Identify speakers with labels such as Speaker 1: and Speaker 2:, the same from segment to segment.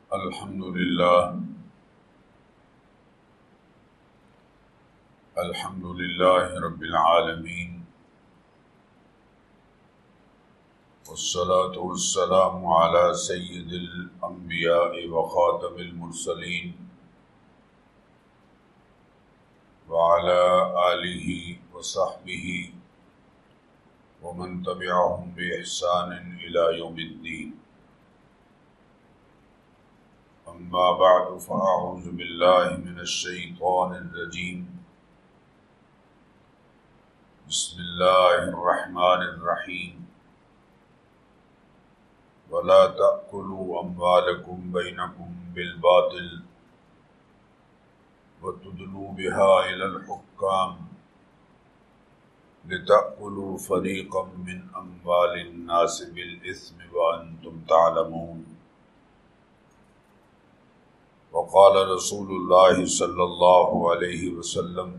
Speaker 1: الحمد لله رب العالمين، والصلاة والسلام على سيد الأنبياء وخاتم المرسلين وعلى آله وصحبه ومن تبعهم بإحسان إلى يوم الدين. أما بعد فأعوذ بالله من الشيطان الرجيم. بسم الله الرحمن الرحيم. ولا تأكلوا أموالكم بينكم بالباطل وتدلوا بها إلى الحكام لتأكلوا فريقا من أموال الناس بالإثم وأنتم تعلمون. وقال رسول الله صلى الله عليه وسلم: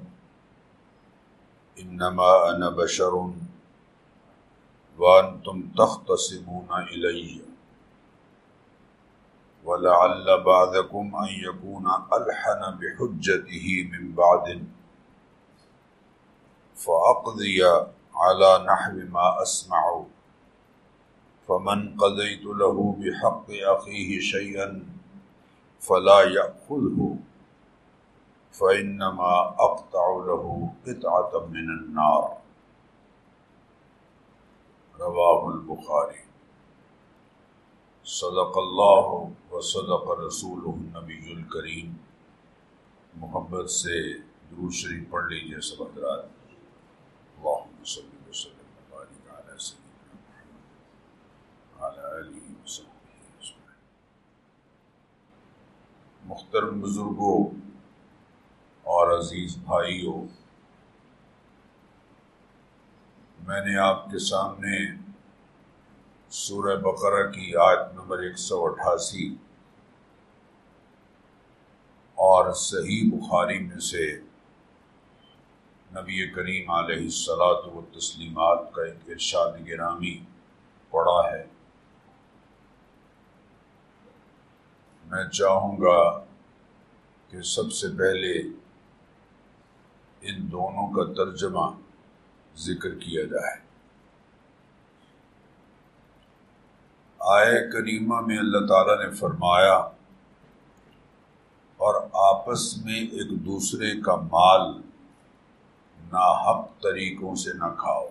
Speaker 1: إنما أنا بشر وأنتم تختصمون إلي ولعل بعضكم أن يكون ألحن بحجته من بعد فأقضي على نحو ما أسمع، فمن قضيت له بحق أخيه شيئا فلا يأخذه فإنما أقطع له قطعة من النار. رواہ البخاری. صدق اللہ وصدق رسولہ النبی الکریم. محبت سے درود شریف پڑھ لیجیے سب حضرات. اللہم صلی وسلم وبارک علی سیدنا محمد وعلی آلہ وصحبہ وسلم. محترم بزرگوں اور عزیز بھائیوں، میں نے آپ کے سامنے سورہ بقرہ کی آیت نمبر 188 اور صحیح بخاری میں سے نبی کریم علیہ الصلاۃ والتسلیمات کا ایک ارشاد گرامی پڑھا ہے. میں چاہوں گا کہ سب سے پہلے ان دونوں کا ترجمہ ذکر کیا جائے. آیہ کریمہ میں اللہ تعالیٰ نے فرمایا: اور آپس میں ایک دوسرے کا مال ناحق طریقوں سے نہ کھاؤ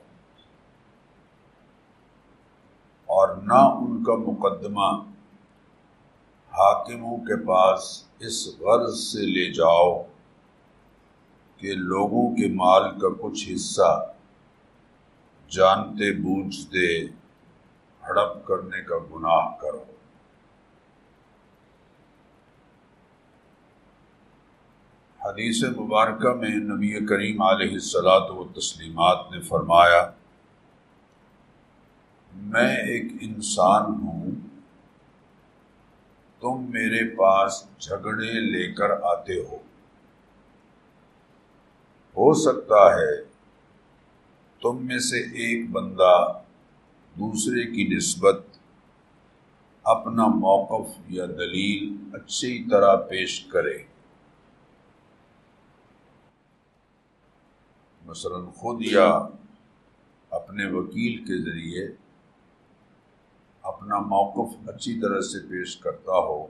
Speaker 1: اور نہ ان کا مقدمہ حاکموں کے پاس اس غرض سے لے جاؤ کہ لوگوں کے مال کا کچھ حصہ جانتے بوجھتے ہڑپ کرنے کا گناہ کرو. حدیث مبارکہ میں نبی کریم علیہ الصلاۃ والتسلیمات نے فرمایا: میں ایک انسان ہوں، تم میرے پاس جھگڑے لے کر آتے ہو سکتا ہے تم میں سے ایک بندہ دوسرے کی نسبت اپنا موقف یا دلیل اچھی طرح پیش کرے، مثلا خود یا اپنے وکیل کے ذریعے اپنا موقف اچھی طرح سے پیش کرتا ہو،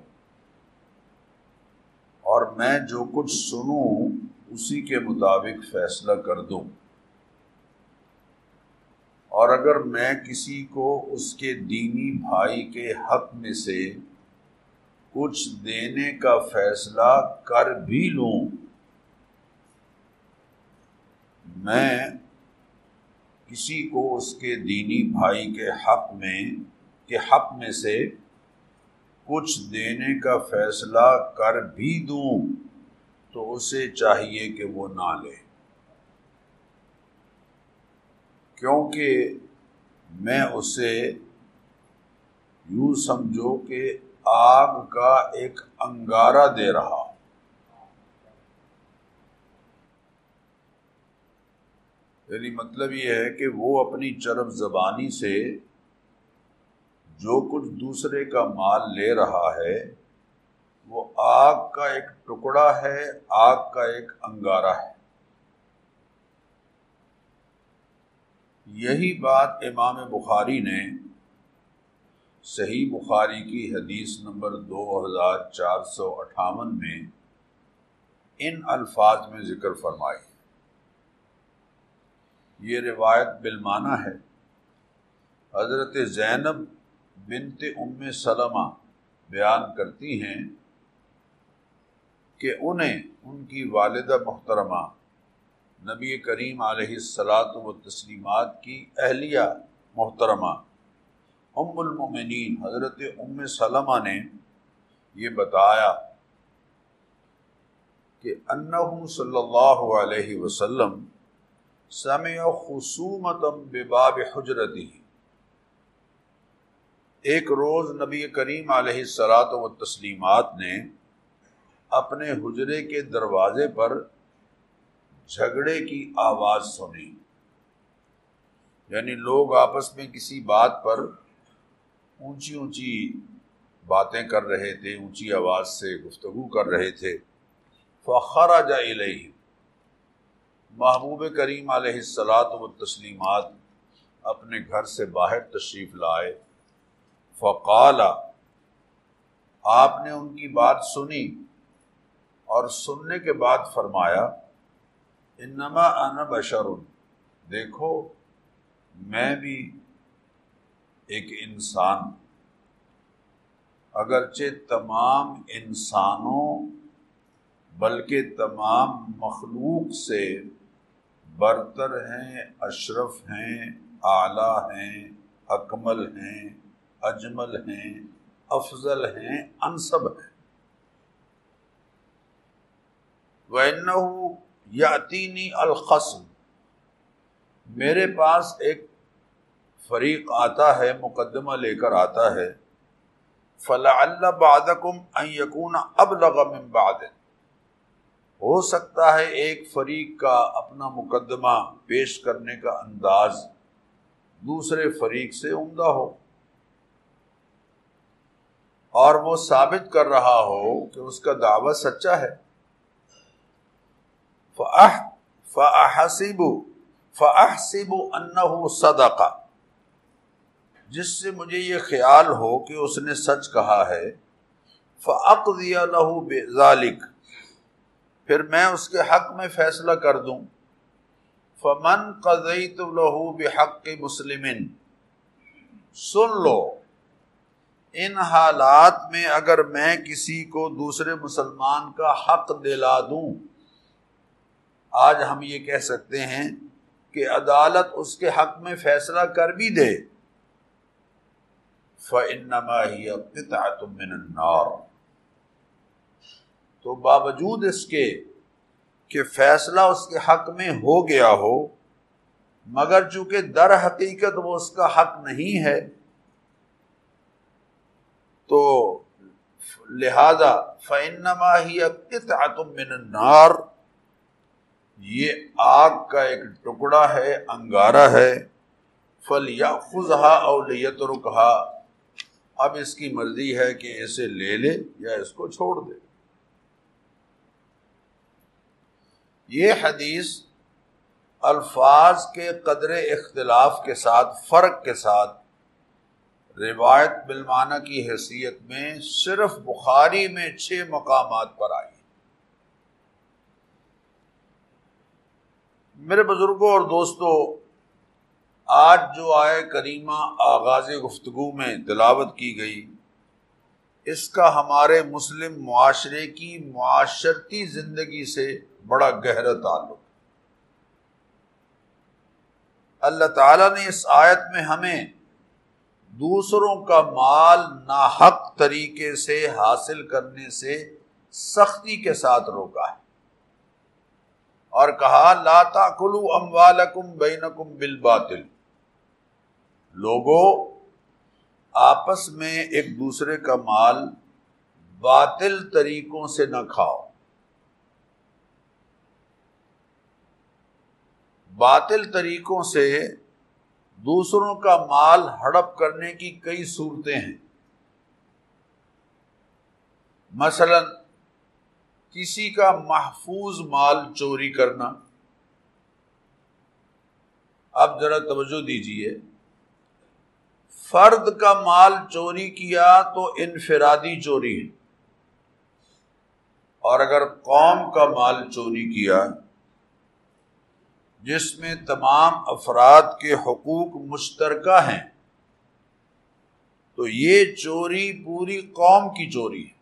Speaker 1: اور میں جو کچھ سنوں اسی کے مطابق فیصلہ کر دوں، اور اگر میں کسی کو اس کے دینی بھائی کے حق میں سے کچھ دینے کا فیصلہ کر بھی لوں، میں کسی کو اس کے دینی بھائی کے حق میں سے کچھ دینے کا فیصلہ کر بھی دوں تو اسے چاہیے کہ وہ نہ لے، کیونکہ میں اسے یوں سمجھو کہ آگ کا ایک انگارہ دے رہا ہوں. یعنی مطلب یہ ہے کہ وہ اپنی چرب زبانی سے جو کچھ دوسرے کا مال لے رہا ہے وہ آگ کا ایک ٹکڑا ہے، آگ کا ایک انگارہ ہے۔ یہی بات امام بخاری نے صحیح بخاری کی حدیث نمبر 2458 میں ان الفاظ میں ذکر فرمائی۔ یہ روایت بالمعنی ہے۔ حضرت زینب بنت ام سلمہ بیان کرتی ہیں کہ انہیں ان کی والدہ محترمہ نبی کریم علیہ الصلاۃ والتسلیمات کی اہلیہ محترمہ ام المومنین حضرت ام سلمہ نے یہ بتایا کہ انہ صلی اللہ علیہ وسلم سمع خصومۃ بباب حجرتہ، ایک روز نبی کریم علیہ الصلاۃ والتسلیمات نے اپنے حجرے کے دروازے پر جھگڑے کی آواز سنی، یعنی لوگ آپس میں کسی بات پر اونچی اونچی باتیں کر رہے تھے، اونچی آواز سے گفتگو کر رہے تھے۔ فخرج الیہ، محبوب کریم علیہ الصلاۃ والتسلیمات اپنے گھر سے باہر تشریف لائے۔ فقال، آپ نے ان کی بات سنی اور سننے کے بعد فرمایا، انما انا بشر، دیکھو میں بھی ایک انسان، اگرچہ تمام انسانوں بلکہ تمام مخلوق سے برتر ہیں، اشرف ہیں، اعلیٰ ہیں، اکمل ہیں، اجمل ہیں، افضل ہیں، انسب ہیں۔ وَإِنَّهُ یأتینی الخصم، میرے پاس ایک فریق آتا ہے، مقدمہ لے کر آتا ہے، فَلَعَلَّ بَعْضَكُمْ أَن يَكُونَ أَبْلَغَ مِن بَعْضٍ، ہو سکتا ہے ایک فریق کا اپنا مقدمہ پیش کرنے کا انداز دوسرے فریق سے عمدہ ہو، اور وہ ثابت کر رہا ہو کہ اس کا دعویٰ سچا ہے۔ فَأَحْسِبُ أَنَّهُ صَدَقَ، جس سے مجھے یہ خیال ہو کہ اس نے سچ کہا ہے۔ فَأَقْضِيَ لَهُ بِذَلِكَ، پھر میں اس کے حق میں فیصلہ کر دوں۔ فَمَنْ قَضَيْتُ لَهُ بِحَقِّ مُسْلِمٍ، سن لو، ان حالات میں اگر میں کسی کو دوسرے مسلمان کا حق دلا دوں، آج ہم یہ کہہ سکتے ہیں کہ عدالت اس کے حق میں فیصلہ کر بھی دے، فَإِنَّمَا هِيَ قِطْعَةٌ مِّنَ النَّارِ، تو باوجود اس کے کہ فیصلہ اس کے حق میں ہو گیا ہو، مگر چونکہ در حقیقت وہ اس کا حق نہیں ہے، تو لہذا فَإِنَّمَا هِيَ قِطْعَةٌ مِّنَ النَّارِ، یہ آگ کا ایک ٹکڑا ہے، انگارہ ہے، فَلْيَأْخُذْهَا أَوْ لِيَتْرُكْهَا، اب اس کی مرضی ہے کہ اسے لے لے یا اس کو چھوڑ دے۔ یہ حدیث الفاظ کے قدر اختلاف کے ساتھ، فرق کے ساتھ، روایت بالمعنی کی حیثیت میں صرف بخاری میں 6 مقامات پر آئی۔ میرے بزرگوں اور دوستو، آج جو آیہ کریمہ آغاز گفتگو میں تلاوت کی گئی، اس کا ہمارے مسلم معاشرے کی معاشرتی زندگی سے بڑا گہرا تعلق۔ اللہ تعالیٰ نے اس آیت میں ہمیں دوسروں کا مال ناحق طریقے سے حاصل کرنے سے سختی کے ساتھ روکا ہے، اور کہا لا تأکلوا اموالکم بینکم بالباطل، لوگوں آپس میں ایک دوسرے کا مال باطل طریقوں سے نہ کھاؤ۔ باطل طریقوں سے دوسروں کا مال ہڑپ کرنے کی کئی صورتیں ہیں۔ مثلا کسی کا محفوظ مال چوری کرنا. اب ذرا توجہ دیجئے، فرد کا مال چوری کیا تو انفرادی چوری ہے، اور اگر قوم کا مال چوری کیا جس میں تمام افراد کے حقوق مشترکہ ہیں تو یہ چوری پوری قوم کی چوری ہے،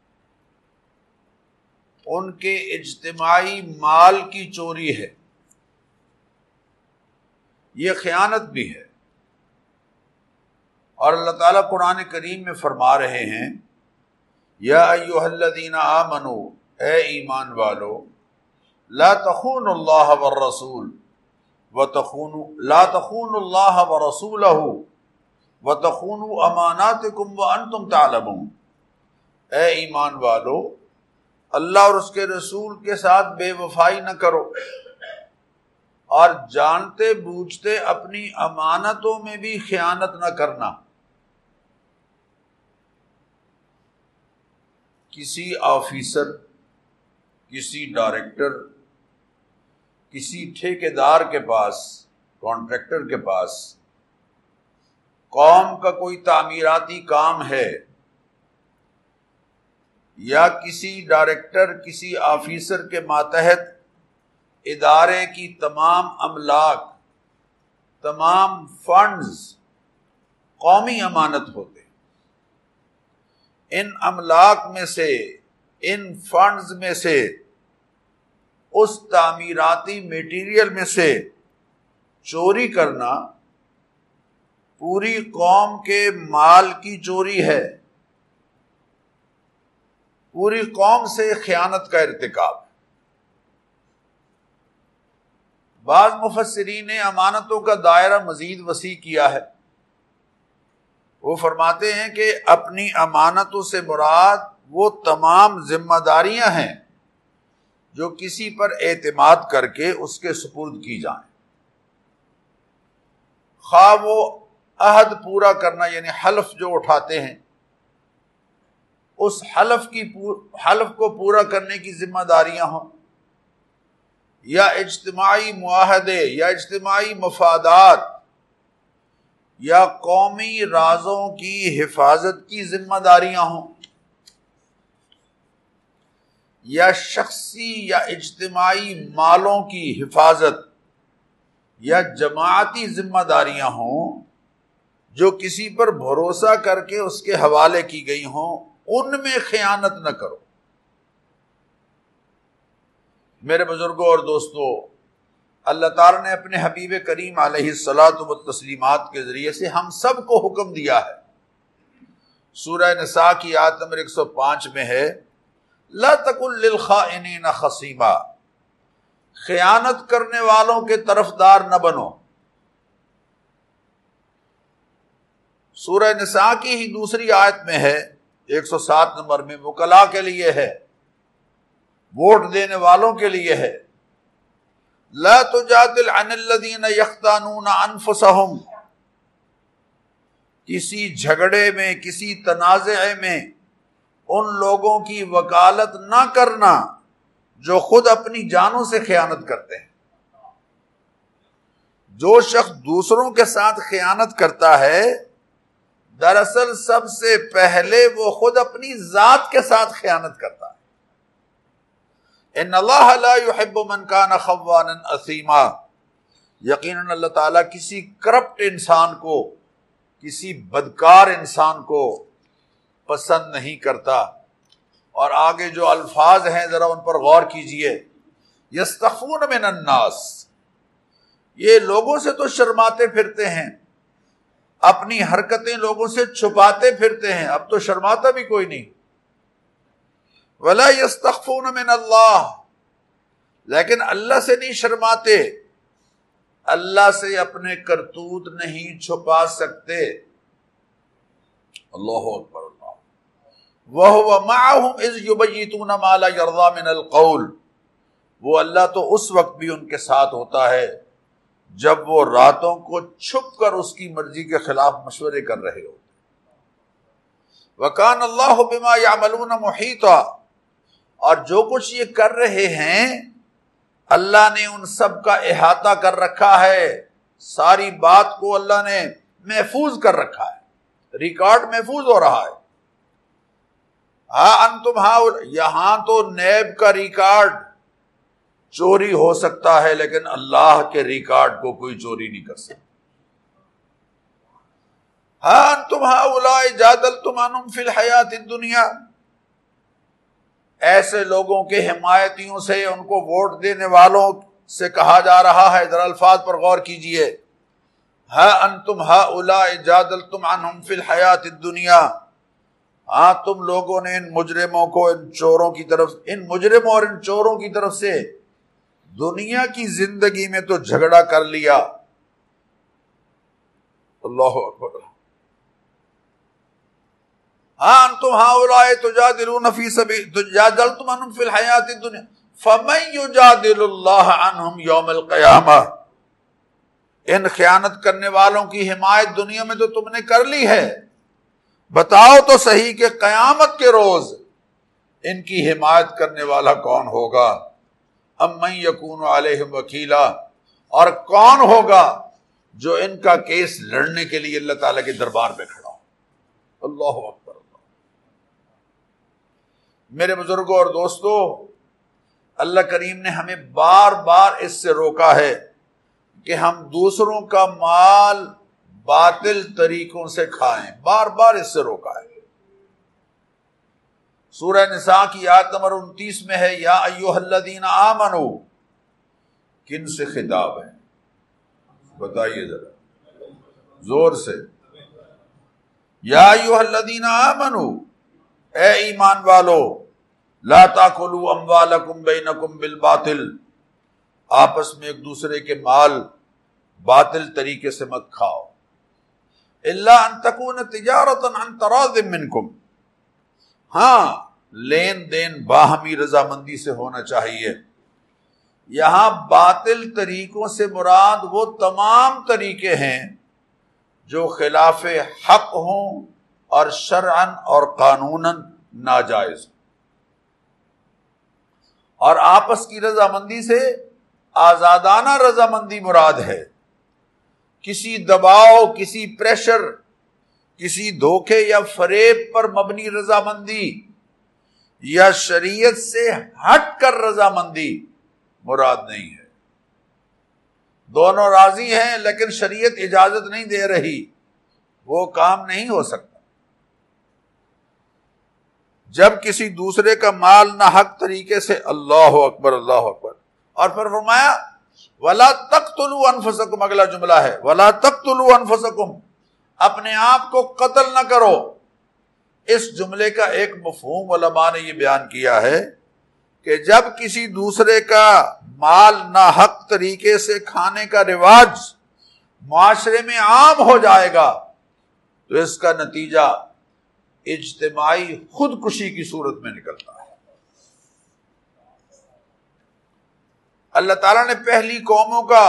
Speaker 1: ان کے اجتماعی مال کی چوری ہے، یہ خیانت بھی ہے. اور اللہ تعالیٰ قرآن کریم میں فرما رہے ہیں یا ایھا الذین آمنوا، اے ایمان والو، لا تخونوا اللہ والرسول لا تخونوا اللہ ورسولہ وتخونوا اماناتکم وانتم تعلمون. اے ایمان والو، اللہ اور اس کے رسول کے ساتھ بے وفائی نہ کرو، اور جانتے بوجھتے اپنی امانتوں میں بھی خیانت نہ کرنا. کسی آفیسر، کسی ڈائریکٹر، کسی ٹھیکیدار کے پاس، کانٹریکٹر کے پاس قوم کا کوئی تعمیراتی کام ہے، یا کسی ڈائریکٹر، کسی آفیسر کے ماتحت ادارے کی تمام املاک، تمام فنڈز قومی امانت ہوتے ہیں. ان املاک میں سے، ان فنڈز میں سے، اس تعمیراتی میٹیریل میں سے چوری کرنا پوری قوم کے مال کی چوری ہے، پوری قوم سے خیانت کا ارتکاب. بعض مفسرین نے امانتوں کا دائرہ مزید وسیع کیا ہے. وہ فرماتے ہیں کہ اپنی امانتوں سے مراد وہ تمام ذمہ داریاں ہیں جو کسی پر اعتماد کر کے اس کے سپرد کی جائیں، خواہ وہ عہد پورا کرنا یعنی حلف جو اٹھاتے ہیں، اس حلف کو پورا کرنے کی ذمہ داریاں ہوں، یا اجتماعی معاہدے، یا اجتماعی مفادات، یا قومی رازوں کی حفاظت کی ذمہ داریاں ہوں، یا شخصی یا اجتماعی مالوں کی حفاظت یا جماعتی ذمہ داریاں ہوں جو کسی پر بھروسہ کر کے اس کے حوالے کی گئی ہوں، ان میں خیانت نہ کرو. میرے بزرگوں اور دوستو، اللہ تعالیٰ نے اپنے حبیب کریم علیہ الصلاۃ والتسلیمات کے ذریعے سے ہم سب کو حکم دیا ہے. سورہ نساء کی آیت نمبر 105 میں ہے لا تکن للخائنین خصیما، خیانت کرنے والوں کے طرفدار نہ بنو. سورہ نساء کی ہی دوسری آیت میں ہے 107 نمبر میں، وکلاء کے لیے ہے، ووٹ دینے والوں کے لیے ہے. لا تجادل عن الذین یختانون انفسہم، کسی جھگڑے میں، کسی تنازع میں ان لوگوں کی وکالت نہ کرنا جو خود اپنی جانوں سے خیانت کرتے ہیں. جو شخص دوسروں کے ساتھ خیانت کرتا ہے دراصل سب سے پہلے وہ خود اپنی ذات کے ساتھ خیانت کرتا ہے. ان اللہ لا يحب من کان خوانا اثیما، یقیناً اللہ تعالیٰ کسی کرپٹ انسان کو، کسی بدکار انسان کو پسند نہیں کرتا. اور آگے جو الفاظ ہیں ذرا ان پر غور کیجئے. یستخفون من الناس، یہ لوگوں سے تو شرماتے پھرتے ہیں، اپنی حرکتیں لوگوں سے چھپاتے پھرتے ہیں، اب تو شرماتا بھی کوئی نہیں. ولا یستخفون من اللہ، لیکن اللہ سے نہیں شرماتے، اللہ سے اپنے کرتوت نہیں چھپا سکتے. اللہ اکبر. اللہ وَهُوَ مَعَهُمْ إِذْ يُبَيِّتُونَ مَا لَا يَرْضَى مِنَ الْقَوْلِ، وہ اللہ تو اس وقت بھی ان کے ساتھ ہوتا ہے جب وہ راتوں کو چھپ کر اس کی مرضی کے خلاف مشورے کر رہے ہو.
Speaker 2: وَكَانَ اللَّهُ بِمَا يَعْمَلُونَ مُحِيطًا، اور جو کچھ یہ کر رہے ہیں اللہ نے ان سب کا احاطہ کر رکھا ہے، ساری بات کو اللہ نے محفوظ کر رکھا ہے، ریکارڈ محفوظ ہو رہا ہے۔ ہاں انتم ہاں، یہاں تو نیب کا ریکارڈ چوری ہو سکتا ہے لیکن اللہ کے ریکارڈ کو کوئی چوری نہیں کر سکتا۔ ہاں انتم ہؤلاء جادلتم عنہم فی الحیات الدنیا، ایسے لوگوں کے حمایتیوں سے، ان کو ووٹ دینے والوں سے کہا جا رہا ہے، ذرا الفاظ پر غور کیجئے۔ ہاں انتم ہؤلاء جادلتم عنہم فی الحیات الدنیا، ہاں تم لوگوں نے ان مجرموں کو، ان چوروں کی طرف، ان مجرموں اور ان چوروں کی طرف سے دنیا کی زندگی میں تو جھگڑا کر لیا۔ اللہ اکبر۔ ہاں انتم ہؤلاء تجادلون فی سبیل جادلتم عنہم فی الحیات الدنیا فمن یجادل اللہ عنہم یوم القیامہ، ان خیانت کرنے والوں کی حمایت دنیا میں تو تم نے کر لی ہے، بتاؤ تو صحیح کہ قیامت کے روز ان کی حمایت کرنے والا کون ہوگا؟ امن یکون علیہم وکیلا، اور کون ہوگا جو ان کا کیس لڑنے کے لیے اللہ تعالیٰ کے دربار میں کھڑا ہو۔ اللہ اکبر۔ میرے بزرگوں اور دوستو، اللہ کریم نے ہمیں بار بار اس سے روکا ہے کہ ہم دوسروں کا مال باطل طریقوں سے کھائیں، بار بار اس سے روکا ہے۔ سورہ نساء کی آیت نمبر 29 میں ہے، یا ایھا الذین آمنو، کن سے خطاب ہے بتائیے ذرا زور سے؟ یا ایھا الذین آمنو، اے ایمان والو، لا تاکلوا اموالکم بینکم بالباطل، آپس میں ایک دوسرے کے مال باطل طریقے سے مت کھاؤ، الا ان تکون تجارۃ عن تراض منکم، ہاں لین دین باہمی رضامندی سے ہونا چاہیے۔ یہاں باطل طریقوں سے مراد وہ تمام طریقے ہیں جو خلاف حق ہوں اور شرعاً اور قانوناً ناجائز، اور آپس کی رضامندی سے آزادانہ رضامندی مراد ہے۔ کسی دباؤ، کسی پریشر، کسی دھوکے یا فریب پر مبنی رضامندی یا شریعت سے ہٹ کر رضامندی مراد نہیں ہے۔ دونوں راضی ہیں لیکن شریعت اجازت نہیں دے رہی، وہ کام نہیں ہو سکتا۔ جب کسی دوسرے کا مال نہ حق طریقے سے، اللہ اکبر اللہ اکبر، اور پھر فرمایا وَلَا تَقْتُلُوا أَنفُسَكُمْ، اگلا جملہ ہے وَلَا تَقْتُلُوا أَنفُسَكُمْ، اپنے آپ کو قتل نہ کرو۔ اس جملے کا ایک مفہوم علماء نے یہ بیان کیا ہے کہ جب کسی دوسرے کا مال ناحق طریقے سے کھانے کا رواج معاشرے میں عام ہو جائے گا تو اس کا نتیجہ اجتماعی خودکشی کی صورت میں نکلتا ہے۔ اللہ تعالیٰ نے پہلی قوموں کا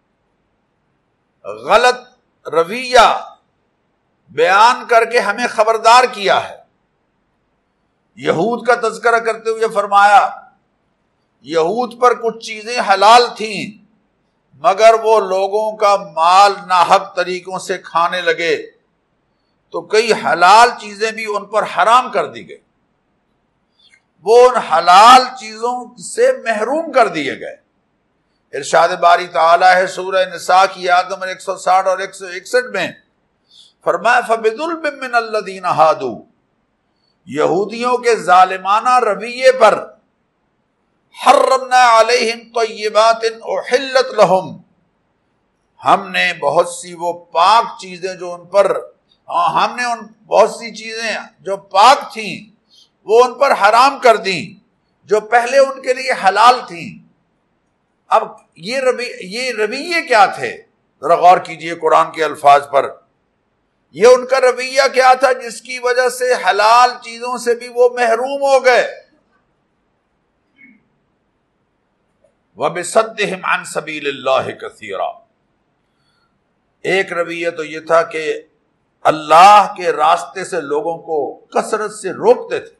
Speaker 2: غلط رویہ بیان کر کے ہمیں خبردار کیا ہے۔ یہود کا تذکرہ کرتے ہوئے فرمایا یہود پر کچھ چیزیں حلال تھیں مگر وہ لوگوں کا مال ناحق طریقوں سے کھانے لگے تو کئی حلال چیزیں بھی ان پر حرام کر دی گئی، وہ ان حلال چیزوں سے محروم کر دیے گئے۔ ارشاد باری تعالیٰ ہے سورہ نساء کی آیت نمبر 160 اور 161 میں، فرمایا فَبِظُلْمٍ مِّنَ الَّذِينَ هَادُوا، یہودیوں کے ظالمانہ رویے پر حرمنا علیہم طیبات احلت لہم، ہم نے بہت سی وہ پاک چیزیں جو ان پر، ہم نے ان بہت سی چیزیں جو پاک تھیں وہ ان پر حرام کر دیں جو پہلے ان کے لیے حلال تھیں۔ اب یہ رویے کیا تھے؟ ذرا غور کیجئے قرآن کے الفاظ پر۔ یہ ان کا رویہ کیا تھا جس کی وجہ سے حلال چیزوں سے بھی وہ محروم ہو گئے؟ وَبِصَدِّهِمْ عَنْ سَبِيلِ اللَّهِ كَثِيرًا، ایک رویہ تو یہ تھا کہ اللہ کے راستے سے لوگوں کو کثرت سے روکتے تھے.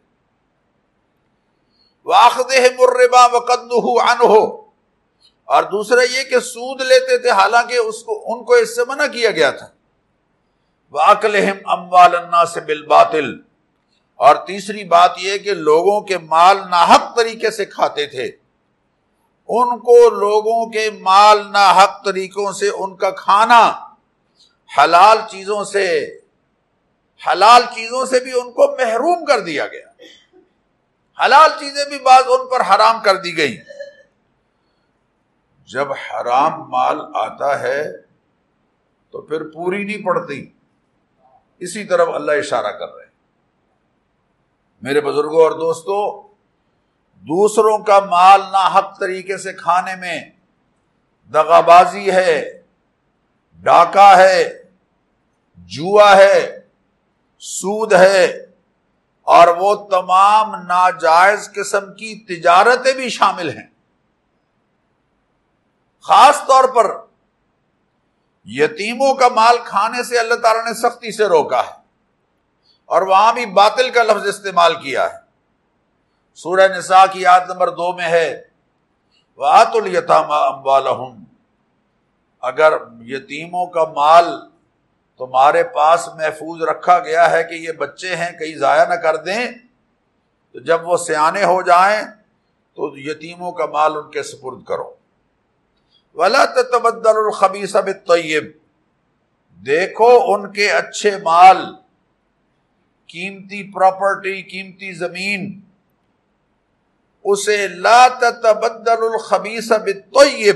Speaker 2: وَأَخْذِهِمُ الرِّبَا وَقَدْنُهُ عَنْهُ، اور دوسرا یہ کہ سود لیتے تھے حالانکہ ان کو اس سے منع کیا گیا تھا. وَأَكْلِهِمْ أَمْوَالَ النَّاسِ بِالْبَاطِلِ، اور تیسری بات یہ کہ لوگوں کے مال ناحق طریقے سے کھاتے تھے. ان کو لوگوں کے مال ناحق طریقوں سے ان کا کھانا حلال چیزوں سے بھی ان کو محروم کر دیا گیا. حلال چیزیں بھی بعض ان پر حرام کر دی گئی. جب حرام مال آتا ہے تو پھر پوری نہیں پڑتی. اسی طرف اللہ اشارہ کر رہے ہیں. میرے بزرگوں اور دوستو، دوسروں کا مال ناحق طریقے سے کھانے میں دغابازی ہے، ڈاکہ ہے، جوا ہے، سود ہے، اور وہ تمام ناجائز قسم کی تجارتیں بھی شامل ہیں. خاص طور پر یتیموں کا مال کھانے سے اللہ تعالیٰ نے سختی سے روکا ہے، اور وہاں بھی باطل کا لفظ استعمال کیا ہے. سورہ نساء کی آیت نمبر 2 میں ہے وَآتُوا الْيَتَامَىٰ أَمْوَالَهُمْ، اگر یتیموں کا مال تمہارے پاس محفوظ رکھا گیا ہے کہ یہ بچے ہیں کہیں ضائع نہ کر دیں، تو جب وہ سیانے ہو جائیں تو یتیموں کا مال ان کے سپرد کرو. وَلَا تَتَبَدَّلُوا الْخَبِيثَ بِالطَّيِّبِ، دیکھو ان کے اچھے مال، قیمتی پراپرٹی، قیمتی زمین، اسے لا تتبدل الخبیث بالطیب،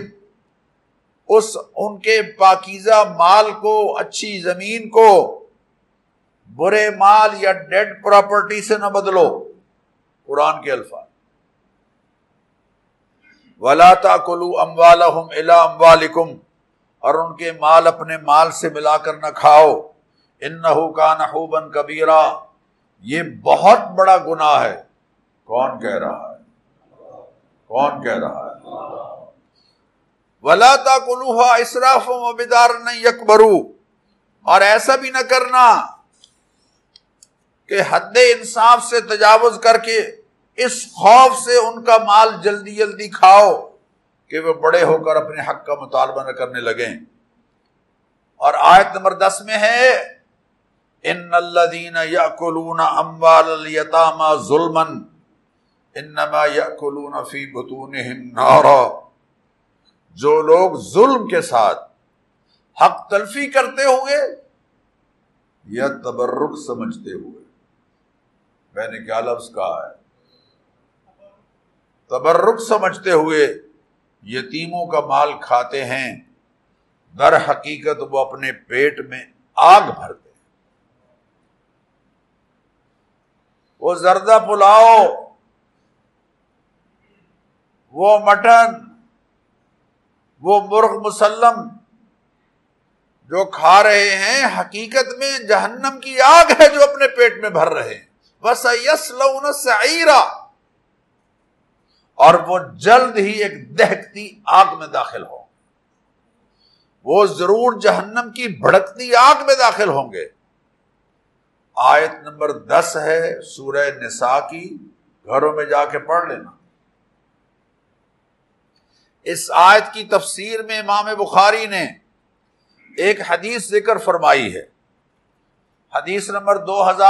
Speaker 2: ان کے پاکیزہ مال کو، اچھی زمین کو برے مال یا ڈیڈ پراپرٹی سے نہ بدلو. قرآن کے الفاظ. وَلَا تَأْكُلُوا أَمْوَالَهُمْ إِلَىٰ أَمْوَالِكُمْ، اور ان کے مال اپنے مال سے ملا کر نہ کھاؤ. إِنَّهُ كَانَ حُوبًا كَبِيرًا، یہ بہت بڑا گناہ ہے. کون کہہ رہا ہے؟ کون کہہ رہا ہے؟ وَلَا تَأْكُلُوهَا إِسْرَافًا وَبِدَارًا أَن يَكْبَرُوا، اور ایسا بھی نہ کرنا کہ حد انصاف سے تجاوز کر کے اس خوف سے ان کا مال جلدی جلدی کھاؤ کہ وہ بڑے ہو کر اپنے حق کا مطالبہ نہ کرنے لگیں. اور آیت نمبر 10 میں ہے ان الذین یأکلون اموال الیتامی ظلما انما یأکلون فی بطونہم نارا، جو لوگ ظلم کے ساتھ حق تلفی کرتے ہوئے یا تبرک سمجھتے ہوئے، میں نے کیا لفظ کہا ہے؟ تبرک سمجھتے ہوئے یتیموں کا مال کھاتے ہیں، در حقیقت وہ اپنے پیٹ میں آگ بھرتے ہیں. وہ زردہ پلاؤ، وہ مٹن، وہ مرغ مسلم جو کھا رہے ہیں حقیقت میں جہنم کی آگ ہے جو اپنے پیٹ میں بھر رہے ہیں. وَسَيَصْلَوْنَ سَعِيرًا، اور وہ جلد ہی ایک دہکتی آگ میں داخل ہوں. وہ ضرور جہنم کی بھڑکتی آگ میں داخل ہوں گے. آیت نمبر 10 ہے سورہ نساء کی، گھروں میں جا کے پڑھ لینا. اس آیت کی تفسیر میں امام بخاری نے ایک حدیث ذکر فرمائی ہے. حدیث نمبر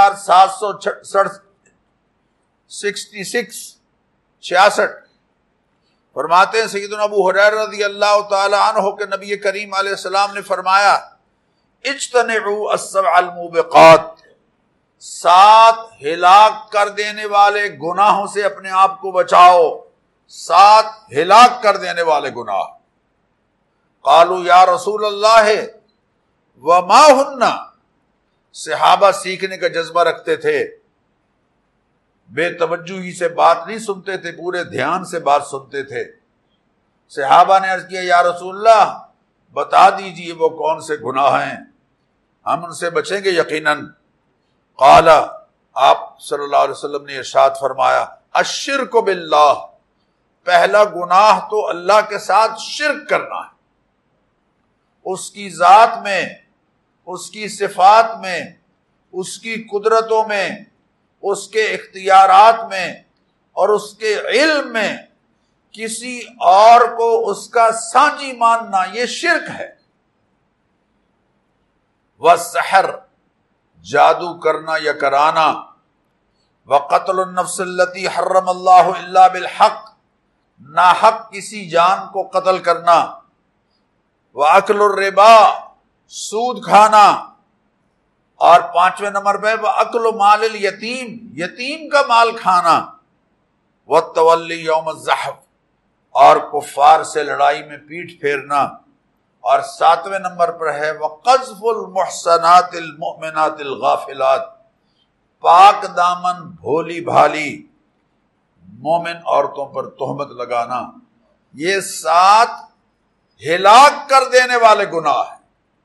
Speaker 2: 2766 فرماتے ہیں سیدنا ابو ہریرہ رضی اللہ تعالی عنہ کہ نبی کریم علیہ السلام نے فرمایا اجتنبوا السبع الموبقات، 7 ہلاک کر دینے والے گناہوں سے اپنے آپ کو بچاؤ. 7 ہلاک کر دینے والے گناہ. قالوا یا رسول اللہ وما ہن، صحابہ سیکھنے کا جذبہ رکھتے تھے، بے توجہی سے بات نہیں سنتے تھے، پورے دھیان سے بات سنتے تھے. صحابہ نے عرض کیا یا رسول اللہ بتا دیجئے وہ کون سے گناہ ہیں، ہم ان سے بچیں گے یقیناً. قال، آپ صلی اللہ علیہ وسلم نے ارشاد فرمایا الشرک باللہ، پہلا گناہ تو اللہ کے ساتھ شرک کرنا ہے، اس کی ذات میں، اس کی صفات میں، اس کی قدرتوں میں، اس کے اختیارات میں اور اس کے علم میں کسی اور کو اس کا سانجی ماننا یہ شرک ہے۔ والسحر، جادو کرنا یا کرانا، وقتل النفس التي حرم اللہ الا بالحق، ناحق کسی جان کو قتل کرنا، واکل الربا، سود کھانا، اور 5ویں نمبر پہ واکل مال الیتیم، یتیم کا مال کھانا، والتولی یوم الزحف، اور کفار سے لڑائی میں پیٹھ پھیرنا، اور 7ویں نمبر پر ہے وقذف المحصنات المؤمنات الغافلات، پاک دامن بھولی بھالی مومن عورتوں پر تہمت لگانا۔ یہ 7 ہلاک کر دینے والے گناہ ہیں،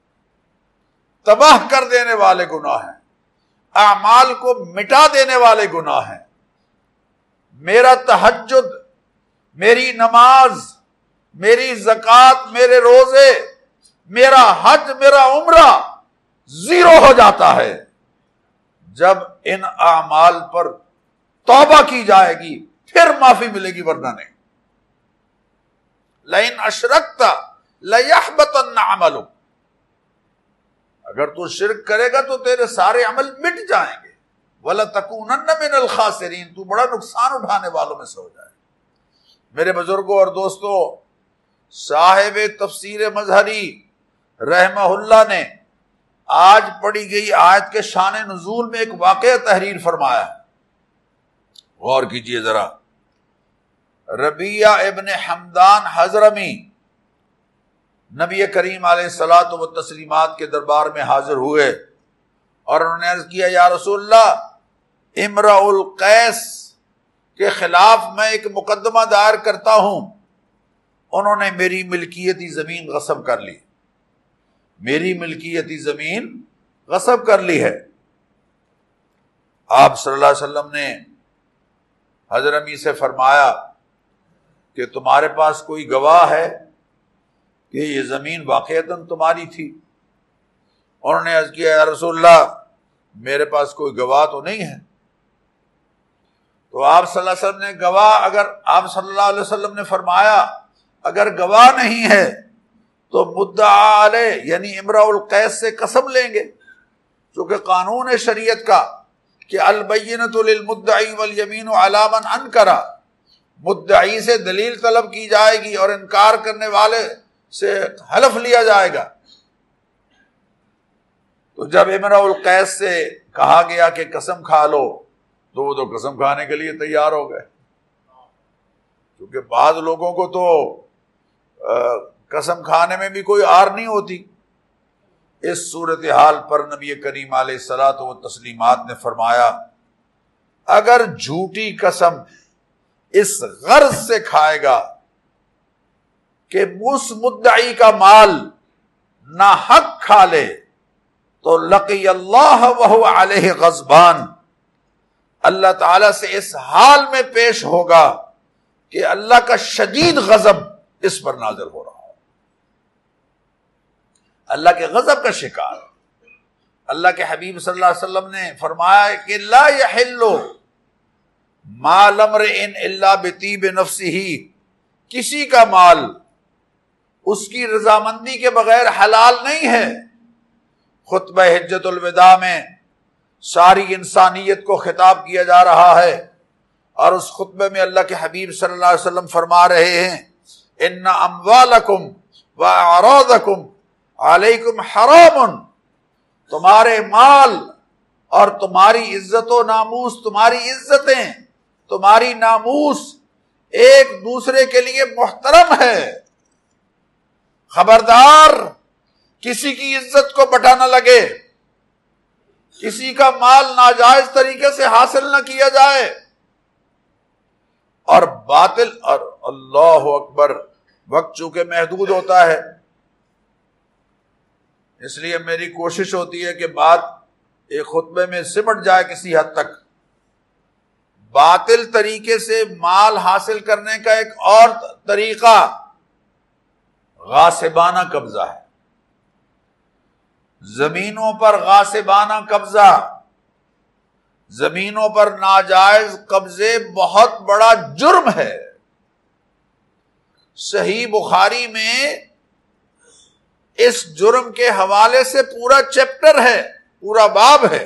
Speaker 2: تباہ کر دینے والے گناہ ہیں، اعمال کو مٹا دینے والے گناہ ہیں۔ میرا تہجد، میری نماز، میری زکوٰۃ، میرے روزے، میرا حج، میرا عمرہ زیرو ہو جاتا ہے جب ان اعمال پر توبہ کی جائے گی، پھر معافی ملے گی، ورنہ نہیں۔ لئن اشرکت لیحبطن عملک، اگر تو شرک کرے گا تو تیرے سارے عمل مٹ جائیں گے، وَلَتَكُونَنَّ مِنَ الْخَاسِرِينَ، تو بڑا نقصان اٹھانے والوں میں سے ہو جائے۔ میرے بزرگوں اور دوستوں، صاحب تفسیر مظہری رحمہ اللہ نے آج پڑھی گئی آیت کے شان نزول میں ایک واقعہ تحریر فرمایا ہے، غور کیجئے ذرا۔ ربیہ ابن حمدان حضرمی نبی کریم علیہ الصلاۃ والتسلیمات کے دربار میں حاضر ہوئے اور انہوں نے عرض کیا، یا رسول اللہ، امرؤ القیس کے خلاف میں ایک مقدمہ دائر کرتا ہوں، انہوں نے میری ملکیتی زمین غصب کر لی، میری ملکیتی زمین غصب کر لی ہے۔ آپ صلی اللہ علیہ وسلم نے حضرمی سے فرمایا کہ تمہارے پاس کوئی گواہ ہے کہ یہ زمین واقعتاً تمہاری تھی؟ انہوں نے عرض کیا، یا رسول اللہ، میرے پاس کوئی گواہ تو نہیں ہے۔ تو آپ صلی اللہ علیہ وسلم نے گواہ، اگر آپ صلی اللہ علیہ وسلم نے فرمایا اگر گواہ نہیں ہے تو مدعا علیہ یعنی امرؤ القیس سے قسم لیں گے، چونکہ قانون ہے شریعت کا کہ البینۃ للمدعی والیمین علی من انکر، مدعی سے دلیل طلب کی جائے گی اور انکار کرنے والے سے حلف لیا جائے گا۔ تو جب امرؤ القیس سے کہا گیا کہ قسم کھا لو تو وہ تو قسم کھانے کے لیے تیار ہو گئے، کیونکہ بعض لوگوں کو تو قسم کھانے میں بھی کوئی آر نہیں ہوتی۔ اس صورتحال پر نبی کریم علیہ الصلاۃ والتسلیمات نے فرمایا، اگر جھوٹی قسم اس غرض سے کھائے گا کہ اس مدعی کا مال ناحق کھا لے تو لقی اللہ وہو علیہ غضبان، اللہ تعالیٰ سے اس حال میں پیش ہوگا کہ اللہ کا شدید غضب اس پر نازل ہو رہا ہو، اللہ کے غضب کا شکار۔ اللہ کے حبیب صلی اللہ علیہ وسلم نے فرمایا کہ لا یحل مال امرئ الا بطیب نفسہ، کسی کا مال اس کی رضامندی کے بغیر حلال نہیں ہے۔ خطبہ حجۃ الوداع میں ساری انسانیت کو خطاب کیا جا رہا ہے اور اس خطبے میں اللہ کے حبیب صلی اللہ علیہ وسلم فرما رہے ہیں، ان اموالکم واعراضکم علیکم حرام، تمہارے مال اور تمہاری عزت و ناموس، تمہاری عزتیں، تمہاری ناموس ایک دوسرے کے لیے محترم ہے، خبردار کسی کی عزت کو بٹا نہ لگے، کسی کا مال ناجائز طریقے سے حاصل نہ کیا جائے، اور باطل، اور اللہ اکبر، وقت چونکہ محدود ہوتا ہے اس لیے میری کوشش ہوتی ہے کہ بات ایک خطبے میں سمٹ جائے کسی حد تک۔ باطل طریقے سے مال حاصل کرنے کا ایک اور طریقہ غاصبانہ قبضہ ہے۔ زمینوں پر غاصبانہ قبضہ، زمینوں پر ناجائز قبضے بہت بڑا جرم ہے۔ صحیح بخاری میں اس جرم کے حوالے سے پورا چیپٹر ہے، پورا باب ہے،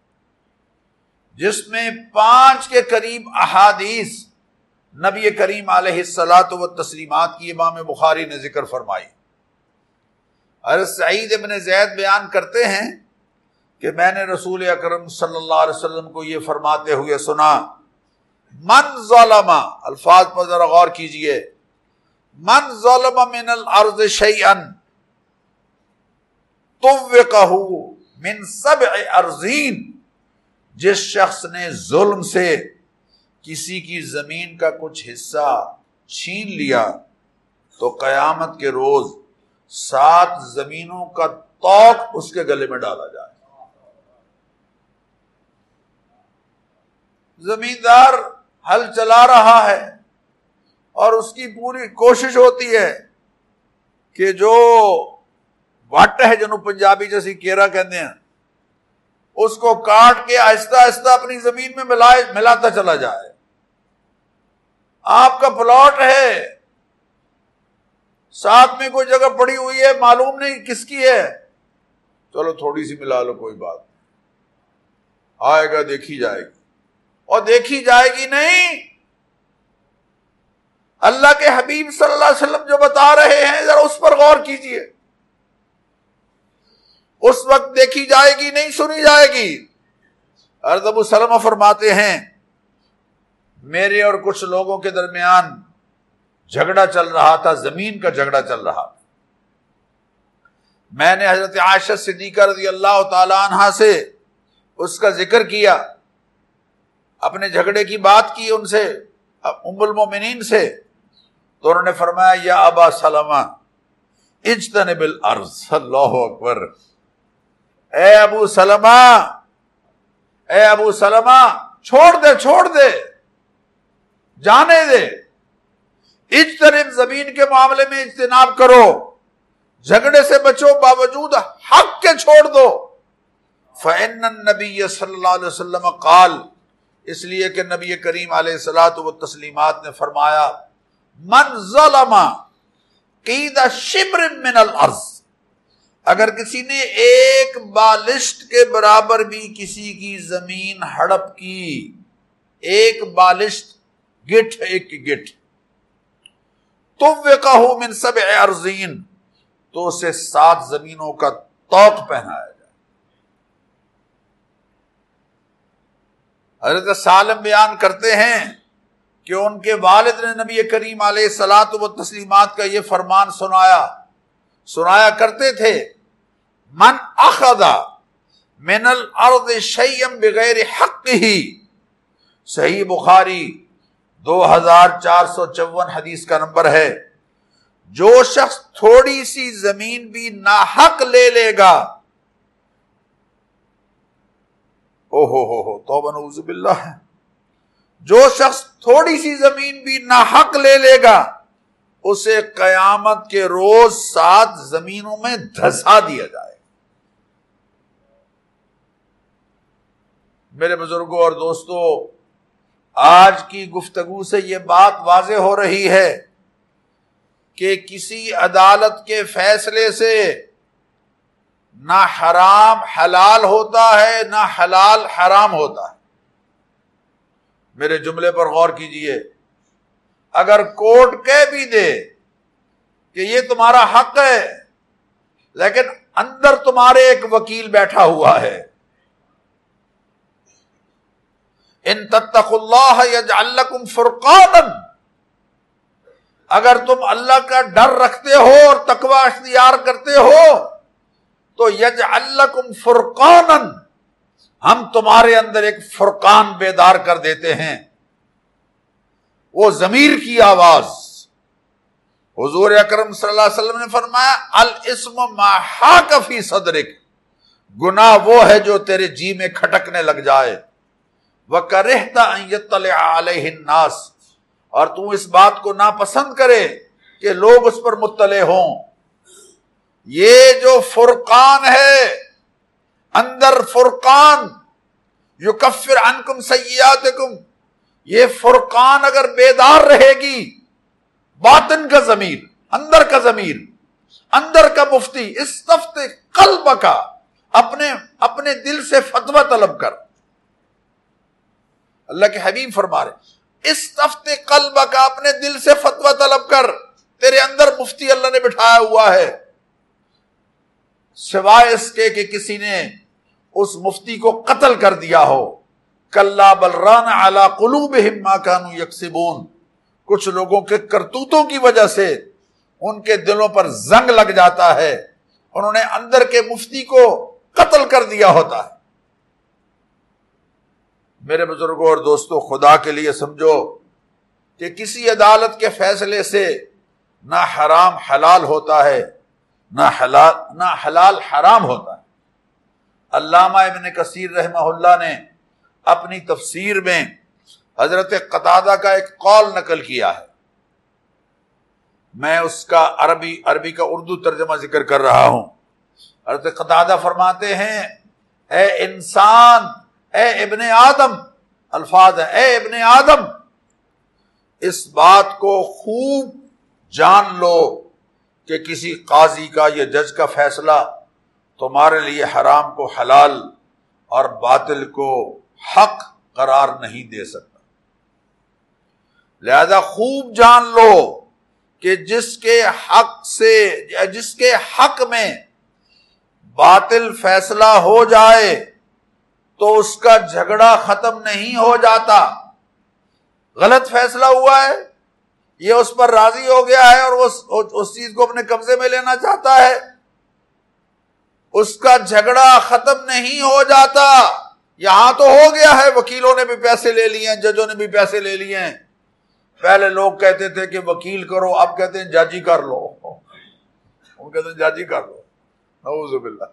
Speaker 2: جس میں 5 کے قریب احادیث نبی کریم علیہ الصلاۃ والتسلیمات کی امام بخاری نے ذکر فرمائی۔ حضرت سعید ابن زید بیان کرتے ہیں کہ میں نے رسول اکرم صلی اللہ علیہ وسلم کو یہ فرماتے ہوئے سنا، من ظلم، الفاظ پر ذرا غور کیجئے، من ظلم من الارض شیئا طوقہ من 7 ارضین، جس شخص نے ظلم سے کسی کی زمین کا کچھ حصہ چھین لیا تو قیامت کے روز 7 زمینوں کا طوق اس کے گلے میں ڈالا جائے۔ زمیندار ہل چلا رہا ہے اور اس کی پوری کوشش ہوتی ہے کہ جو وٹ ہے، جنوب پنجابی جیسی کیرا کہتے ہیں، اس کو کاٹ کے آہستہ آہستہ اپنی زمین میں ملاتا چلا جائے۔ آپ کا پلاٹ ہے، ساتھ میں کوئی جگہ پڑی ہوئی ہے، معلوم نہیں کس کی ہے، چلو تھوڑی سی ملا لو، کوئی بات نہیں، آئے گا دیکھی جائے گی، اور دیکھی جائے گی نہیں۔ اللہ کے حبیب صلی اللہ علیہ وسلم جو بتا رہے ہیں ذرا اس پر غور کیجئے، اس وقت دیکھی جائے گی نہیں، سنی جائے گی۔ حضرت ابو سلمہ فرماتے ہیں میرے اور کچھ لوگوں کے درمیان جھگڑا چل رہا تھا، زمین کا جھگڑا چل رہا تھا۔ میں نے حضرت عائشہ صدیقہ رضی اللہ تعالی عنہا سے اس کا ذکر کیا، اپنے جھگڑے کی بات کی ان سے، ام المومنین سے، تو انہوں نے فرمایا یا ابا سلمہ اجتنب الارض، اللہ اکبر، اے ابو سلمہ، اے ابو سلمہ، چھوڑ دے، جانے دے، اجتنب، زمین کے معاملے میں اجتناب کرو، جھگڑے سے بچو، باوجود حق کے چھوڑ دو۔ فإن النبی صلی اللہ علیہ وسلم قال، اس لیے کہ نبی کریم علیہ الصلوۃ والتسلیمات نے فرمایا من ظلم قید شبر من الارض، اگر کسی نے ایک بالشت کے برابر بھی کسی کی زمین ہڑپ کی، ایک بالشت، گٹھ، ایک کی گٹھ، طوقہ من 7 ارضین، تو اسے 7 زمینوں کا طوق پہنایا جائے۔ حضرت سالم بیان کرتے ہیں کہ ان کے والد نے نبی کریم علیہ الصلوۃ والتسلیمات کا یہ فرمان سنایا کرتے تھے، من اخذ من الارض شیئا بغیر حقہ، صحیح بخاری 2454 حدیث کا نمبر ہے، جو شخص تھوڑی سی زمین بھی ناحق لے لے گا، توبہ نعوذ باللہ، جو شخص تھوڑی سی زمین بھی ناحق لے لے گا اسے قیامت کے روز 7 زمینوں میں دھسا دیا جائے۔ میرے بزرگوں اور دوستو، آج کی گفتگو سے یہ بات واضح ہو رہی ہے کہ کسی عدالت کے فیصلے سے نہ حرام حلال ہوتا ہے، نہ حلال حرام ہوتا ہے۔ میرے جملے پر غور کیجئے، اگر کورٹ کہہ بھی دے کہ یہ تمہارا حق ہے، لیکن اندر تمہارے ایک وکیل بیٹھا ہوا ہے، ان تتقوا اللہ یجعل لکم فرقانا، اگر تم اللہ کا ڈر رکھتے ہو اور تقوی اختیار کرتے ہو تو یجعل لکم فرقانا، ہم تمہارے اندر ایک فرقان بیدار کر دیتے ہیں، وہ ضمیر کی آواز۔ حضور اکرم صلی اللہ علیہ وسلم نے فرمایا الاسم ما حاک فی صدرک، گناہ وہ ہے جو تیرے جی میں کھٹکنے لگ جائے، وَكَرِهْتَ أَن يَطَّلِعَ عَلَيْهِ النَّاسِ، اور تو اس بات کو ناپسند کرے کہ لوگ اس پر مطلع ہوں۔ یہ جو فرقان ہے اندر فرقان یکفر عنکم سیئاتکم، یہ فرقان اگر بیدار رہے گی، باطن کا ضمیر، اندر کا ضمیر، اندر کا مفتی، استفت قلب کا، اپنے دل سے فتویٰ طلب کر. اللہ کے حبیب فرما رہے استفت قلب کا، اپنے دل سے فتویٰ طلب کر. تیرے اندر مفتی اللہ نے بٹھایا ہوا ہے، سوائے اس کے کہ کسی نے اس مفتی کو قتل کر دیا ہو. کلا بل ران علی قلوبہم ما کانوا یکسبون، کچھ لوگوں کے کرتوتوں کی وجہ سے ان کے دلوں پر زنگ لگ جاتا ہے، انہوں نے اندر کے مفتی کو قتل کر دیا ہوتا ہے. میرے بزرگوں اور دوستوں، خدا کے لیے سمجھو کہ کسی عدالت کے فیصلے سے نہ حرام حلال ہوتا ہے، نہ حلال حرام ہوتا ہے. علامہ ابن کثیر رحمہ اللہ نے اپنی تفسیر میں حضرت قتادہ کا ایک قول نقل کیا ہے. میں اس کا عربی کا اردو ترجمہ ذکر کر رہا ہوں. حضرت قتادہ فرماتے ہیں، اے انسان، اے ابن آدم، الفاظ ہے اے ابن آدم، اس بات کو خوب جان لو کہ کسی قاضی کا یا جج کا فیصلہ تمہارے لیے حرام کو حلال اور باطل کو حق قرار نہیں دے سکتا. لہذا خوب جان لو کہ جس کے حق میں باطل فیصلہ ہو جائے تو اس کا جھگڑا ختم نہیں ہو جاتا. غلط فیصلہ ہوا ہے، یہ اس پر راضی ہو گیا ہے اور وہ اس چیز کو اپنے قبضے میں لینا چاہتا ہے، اس کا جھگڑا ختم نہیں ہو جاتا. یہاں تو ہو گیا ہے، وکیلوں نے بھی پیسے لے لیے ہیں، ججوں نے بھی پیسے لے لیے ہیں. پہلے لوگ کہتے تھے کہ وکیل کرو، اب کہتے ہیں جج ہی کر لو. وہ کہتے ہیں جج ہی کر لو. نعوذ باللہ.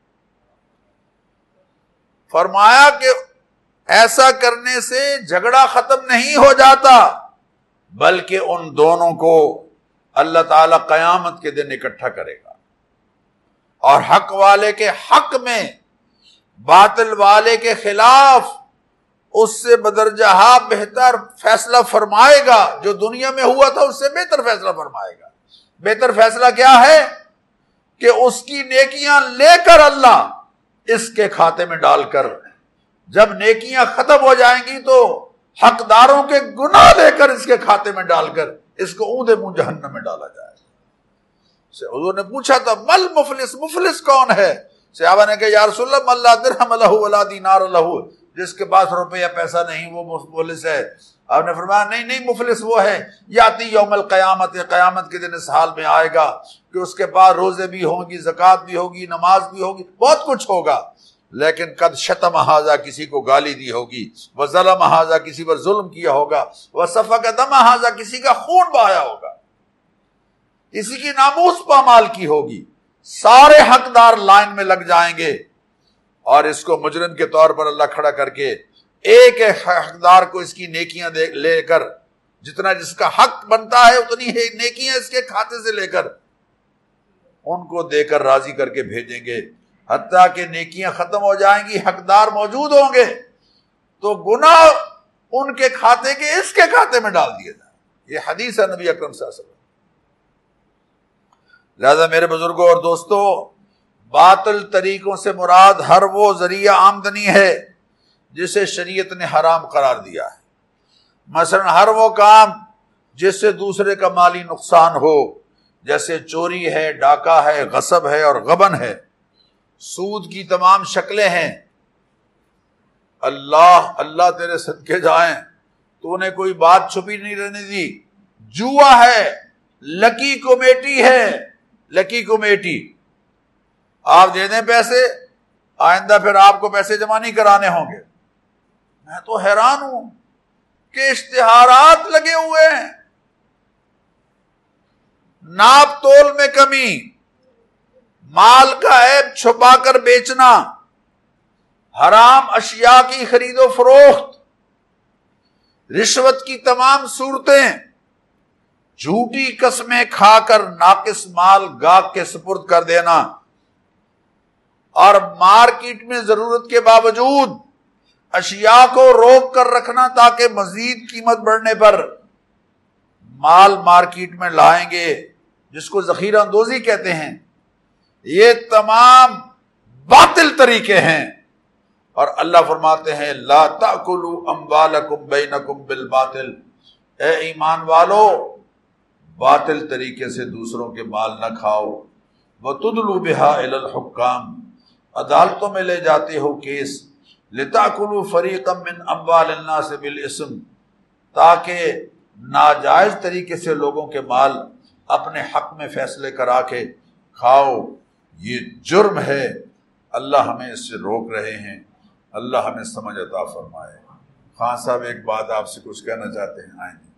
Speaker 2: فرمایا کہ ایسا کرنے سے جھگڑا ختم نہیں ہو جاتا، بلکہ ان دونوں کو اللہ تعالی قیامت کے دن اکٹھا کرے گا اور حق والے کے حق میں باطل والے کے خلاف اس سے بدرجہ بہتر فیصلہ فرمائے گا. جو دنیا میں ہوا تھا اس سے بہتر فیصلہ فرمائے گا. بہتر فیصلہ کیا ہے؟ کہ اس کی نیکیاں لے کر اللہ اس کے کھاتے میں ڈال کر، جب نیکیاں ختم ہو جائیں گی تو حقداروں کے گناہ لے کر اس کے کھاتے میں ڈال کر اس کو اونھے منہ جہنم میں ڈالا جائے. حضور نے پوچھا تھا مل مفلس، مفلس کون ہے؟ صحابہ نے کہا یا رسول اللہ من لا درہم لہ ولا دینار لہ، جس کے پاس روپیہ پیسہ نہیں وہ مفلس ہے. آپ نے فرمایا نہیں، مفلس وہ ہے یاتی یوم القیامت، قیامت کے دن اس حال میں آئے گا کہ اس کے پاس روزے بھی ہوں گی، زکوٰۃ بھی ہوگی، نماز بھی ہوگی، بہت کچھ ہوگا، لیکن قد شتم ھذا، کسی کو گالی دی ہوگی، وظلم ھذا، کسی پر ظلم کیا ہوگا، وسفک دم ھذا، کسی کا خون بہایا ہوگا، کسی کی ناموس پامال کی ہوگی. سارے حقدار لائن میں لگ جائیں گے اور اس کو مجرم کے طور پر اللہ کھڑا کر کے ایک حقدار کو اس کی نیکیاں لے کر، جتنا جس کا حق بنتا ہے اتنی نیکیاں اس کے کھاتے سے لے کر ان کو دے کر راضی کر کے بھیجیں گے. حتیٰ کہ نیکیاں ختم ہو جائیں گی، حقدار موجود ہوں گے تو گناہ ان کے کھاتے کے اس کے کھاتے میں ڈال دیے جائیں. یہ حدیث ہے نبی اکرم صلی اللہ علیہ وسلم. لہذا میرے بزرگوں اور دوستوں، باطل طریقوں سے مراد ہر وہ ذریعہ آمدنی ہے جسے شریعت نے حرام قرار دیا ہے. مثلا ہر وہ کام جس سے دوسرے کا مالی نقصان ہو، جیسے چوری ہے، ڈاکہ ہے، غصب ہے اور غبن ہے. سود کی تمام شکلیں ہیں. اللہ تیرے صدقے جائیں، تو نے کوئی بات چھپی نہیں رہنے دی. جوا ہے، لکی کمیٹی ہے، لکی کمیٹی. آپ دے دیں پیسے، آئندہ پھر آپ کو پیسے جمع نہیں کرانے ہوں گے. میں تو حیران ہوں کہ اشتہارات لگے ہوئے ہیں. ناپ تول میں کمی، مال کا عیب چھپا کر بیچنا، حرام اشیاء کی خرید و فروخت، رشوت کی تمام صورتیں، جھوٹی قسمیں کھا کر ناقص مال گاہک کے سپرد کر دینا، اور مارکیٹ میں ضرورت کے باوجود اشیاء کو روک کر رکھنا تاکہ مزید قیمت بڑھنے پر مال مارکیٹ میں لائیں گے، جس کو ذخیرہ اندوزی کہتے ہیں، یہ تمام باطل طریقے ہیں۔ اور اللہ فرماتے ہیں لا تأکلوا اموالکم بینکم بالباطل، اے ایمان والو باطل طریقے سے دوسروں کے مال نہ کھاؤ، وتدلوا بها الی الحکام، عدالتوں میں لے جاتے ہو کیس، لتأکلوا فریقا من اموال الناس بالاسم، تاکہ ناجائز طریقے سے لوگوں کے مال اپنے حق میں فیصلے کرا کے کھاؤ، یہ جرم ہے۔ اللہ ہمیں اس سے روک رہے ہیں، اللہ ہمیں سمجھ عطا فرمائے۔ خان صاحب ایک بات آپ سے کچھ کہنا چاہتے ہیں، آئیں۔